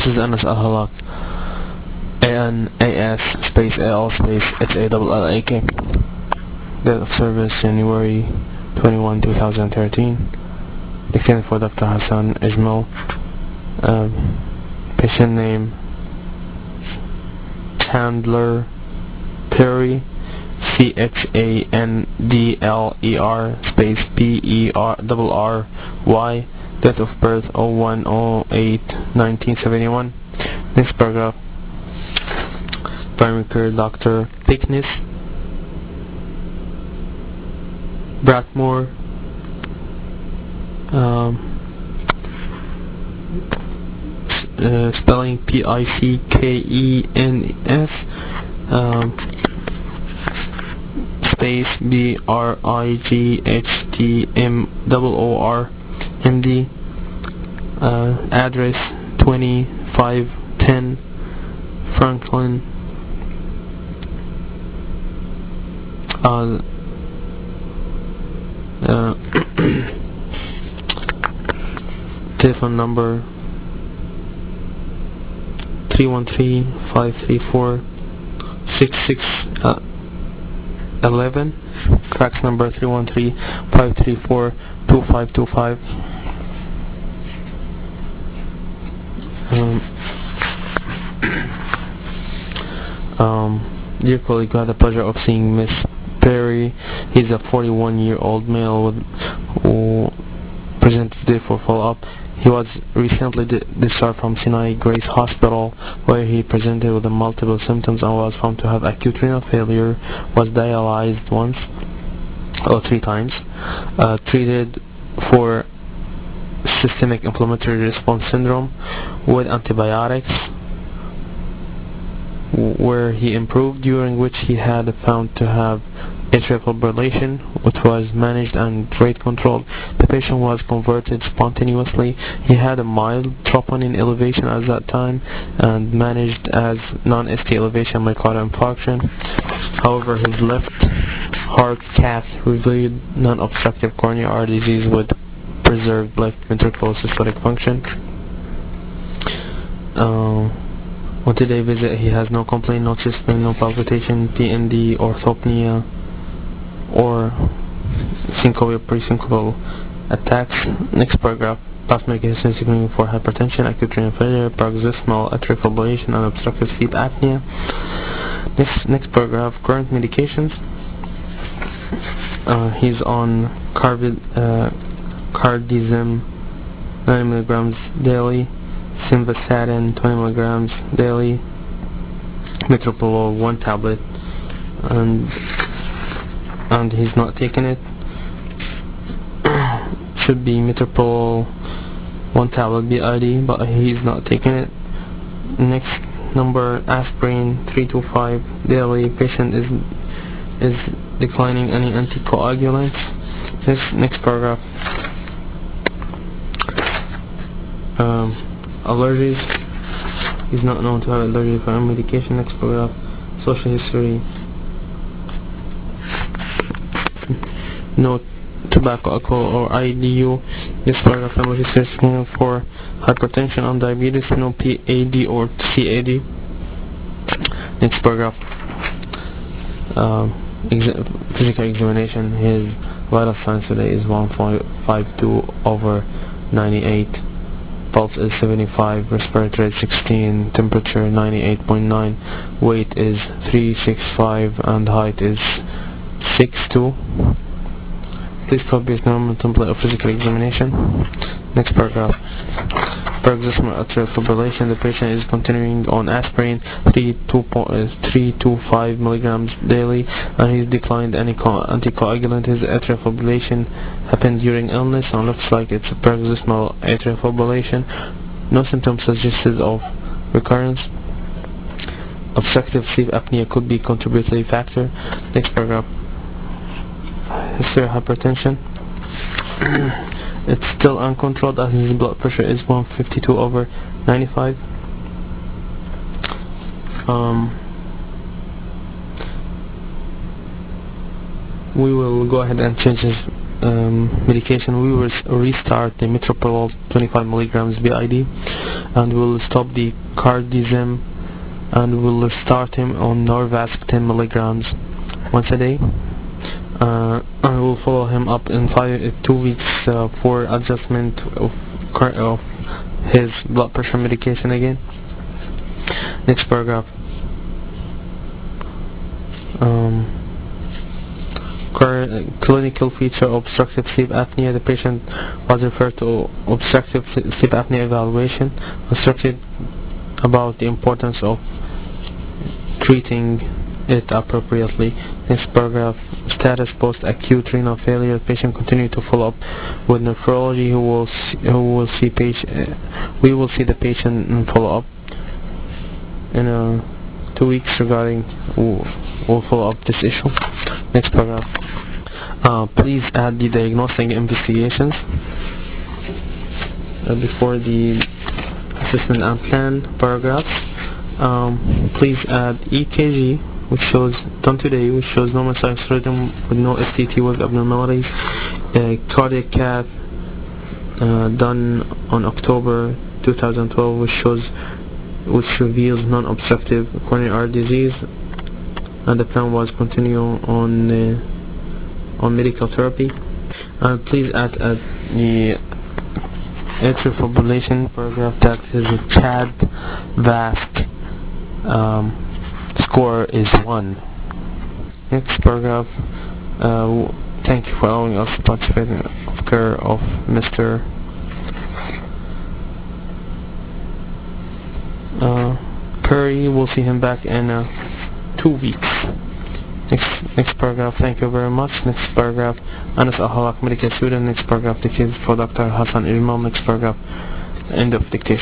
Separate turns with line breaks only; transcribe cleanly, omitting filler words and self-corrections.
is Anas Al-Halak. ANAS space AL space HALLAK. Date of service January 21, 2013. Dictated for Dr. Hassan Ijmal. Patient name Chandler Perry, CHANDLER space PERRY. Date of birth 01/08/1971. Next paragraph. Primary care Dr. Thickness Bratmore. Spelling PICKENS space BRIGHTMOOR MD. Address 2510 Franklin. Telephone number 313-534-6611. Fax number 313-534-2525. Dear colleague, I had the pleasure of seeing Miss Perry. He's a 41-year-old male who presented today for follow-up. He was recently discharged from Sinai Grace Hospital, where he presented with multiple symptoms and was found to have acute renal failure, was dialyzed once or 3 times, treated for systemic inflammatory response syndrome with antibiotics, where he improved, during which he had found to have atrial fibrillation, which was managed and rate controlled. The patient was converted spontaneously. He had a mild troponin elevation at that time and managed as non-ST elevation myocardial infarction. However, his left heart cath revealed non-obstructive coronary artery disease with preserved left ventricular systolic function. On today's visit, he has no complaint, no chest pain, no palpitation, PND, orthopnea, or syncope or pre-syncopal attacks. Next paragraph. Past medical history signaling for hypertension, acute renal failure, paroxysmal atrial fibrillation, and obstructive sleep apnea. Next paragraph. Current medications. He's on cardizem 9 mg daily, simvastatin 20 mg daily, metoprolol 1 tablet, and he's not taking it. Should be metoprolol 1 tablet BID, but he's not taking it. Next number, aspirin 325 daily. Patient is declining any anticoagulants. Next paragraph. Allergies. He's not known to have allergy for any medication. Next paragraph. Social history. No tobacco, alcohol, or IDU. This paragraph. Family history screening for hypertension and diabetes. No PAD or CAD. Next paragraph. Physical examination. His vital signs today is 152/98. Pulse is 75, respiratory rate 16, temperature 98.9, weight is 365, and height is 6'2". Please copy this normal template of physical examination. Next paragraph. Paroxysmal atrial fibrillation. The patient is continuing on aspirin 325 mg daily, and he's declined any anticoagulant. His atrial fibrillation happened during illness and looks like it's a paroxysmal atrial fibrillation. No symptoms suggested of recurrence. Obstructive sleep apnea could be a contributory factor. Next paragraph. History of hypertension. It's still uncontrolled as his blood pressure is 152/95. We will go ahead and change his medication, we will restart the metoprolol 25 milligrams BID, and we'll stop the cardizem, and we'll start him on Norvasc 10 milligrams once a day. And we'll follow him up in 2 weeks for adjustment of his blood pressure medication again. Next paragraph. Clinical feature of obstructive sleep apnea. The patient was referred to obstructive sleep apnea evaluation, instructed about the importance of treating it appropriately. Next paragraph. Status post-acute renal failure. Patient continue to follow up with nephrology, we will see the patient and follow up in 2 weeks regarding. We'll follow up this issue. Next paragraph. Please add the diagnostic investigations before the assessment and plan paragraphs. Please add EKG, which shows done today, which shows normal sinus rhythm with no ST wave abnormalities. Cardiac cath done on October 2012, which reveals non-obstructive coronary artery disease, and the plan was continue on medical therapy. And please add the atrial fibrillation paragraph, that is a CHA2DS2-VASc score is 1. Next paragraph. Thank you for allowing us to participate in the care of Mr. Curry. We'll see him back in 2 weeks. Next paragraph. Thank you very much. Next paragraph. Anas Ahalak, medical student. Next paragraph. The case for Dr. Hassan Ilmam. Next paragraph. End of dictation.